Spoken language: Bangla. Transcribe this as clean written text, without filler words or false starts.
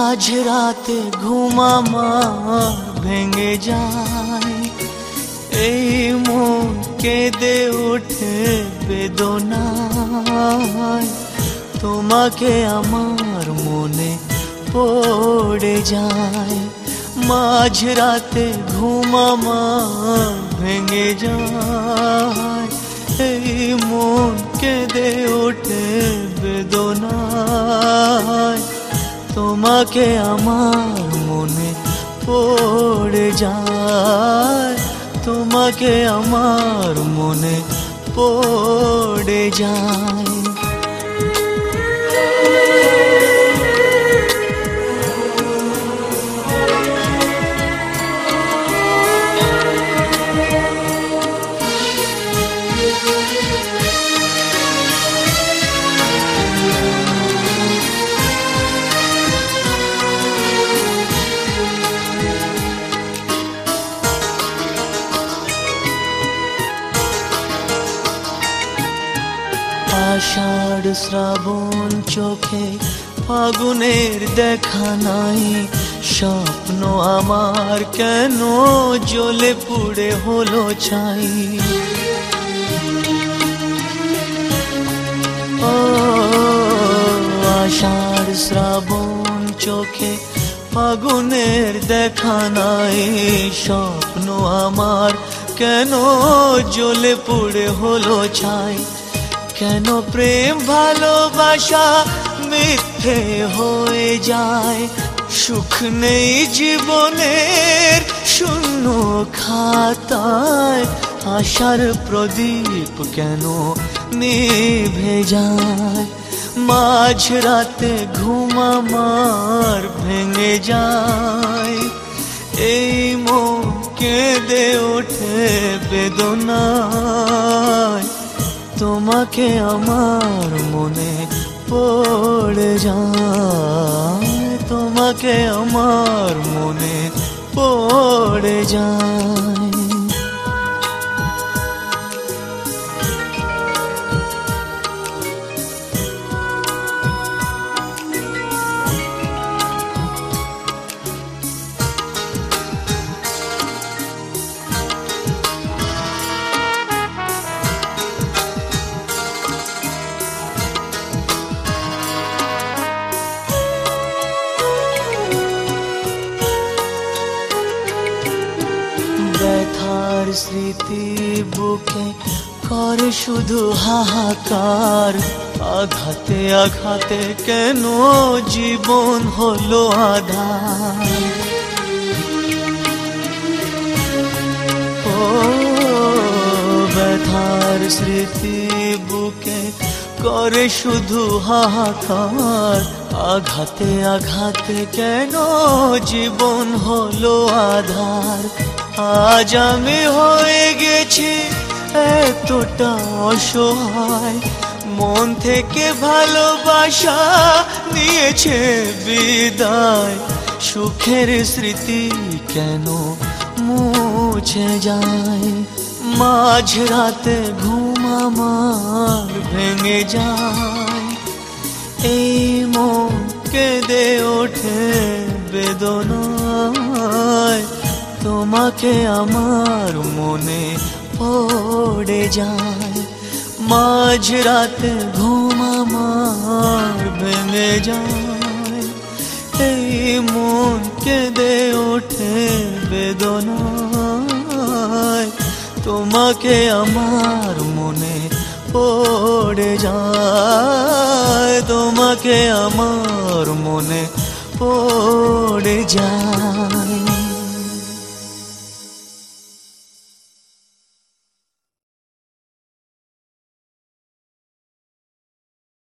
আজ রাতে ঘুম আমার ভেঙে যায়, এই মন কেঁদে ওঠে বেদনায়। তোমাকে আমার মনে পড়ে যায়, মাঝ রাতে ঘুম আমার ভেঙে যায়, এই মন কেঁদে ওঠে বেদনায়। তোমাকে আমার মনে পড়ে যায়, তোমাকে আমার মনে পড়ে যায়। আষাঢ় শ্রাবণ চোখে ফাগুনের দেখা নাই, স্বপ্ন আমার কেন জ্বলে পুড়ে হলো ছাই। ও আষাঢ় শ্রাবণ চোখে ফাগুনের দেখা নাই, স্বপ্ন আমার কেন জ্বলে পুড়ে হলো ছাই। কেন প্রেম ভালোবাসা মিথ্যে হয়ে যায়, সুখ নেই জীবনের শূন্য খাতায়, আশার প্রদীপ কেন নিভে যায়। মাঝ রাতে ঘুম আমার ভেঙে যায়, এই মন কেঁদে ওঠে বেদনায়। তোমাকে আমার মনে পড়ে যায়, তোমাকে আমার মনে পড়ে যায়। ব্যথার স্মৃতি বুকে করে শুধু হাহাকার, আঘাতে আঘাতে কেন জীবন হলো আঁধার। ও ব্যথার স্মৃতি বুকে করে শুধু হাহাকার, আঘাতে আঘাতে কেন জীবন হলো আঁধার। আজ আমি হয়ে গেছি এতটা অসহায়, মন থেকে ভালোবাসা নিয়েছে বিদায়। সুখের স্মৃতি কেন মুছে যায়, মাঝ রাতে ঘুম আমার ভেঙে যায়, এই মন কেঁদে ওঠে বেদনায়। তোমাকে আমার মনে পড়ে যায়, মাঝ রাতে ঘুম আমার ভেঙে যায়, এই মন কেঁদে ওঠে বেদনায়। তোমাকে আমার মনে পড়ে যায়, তোমাকে আমার মনে পড়ে যায়।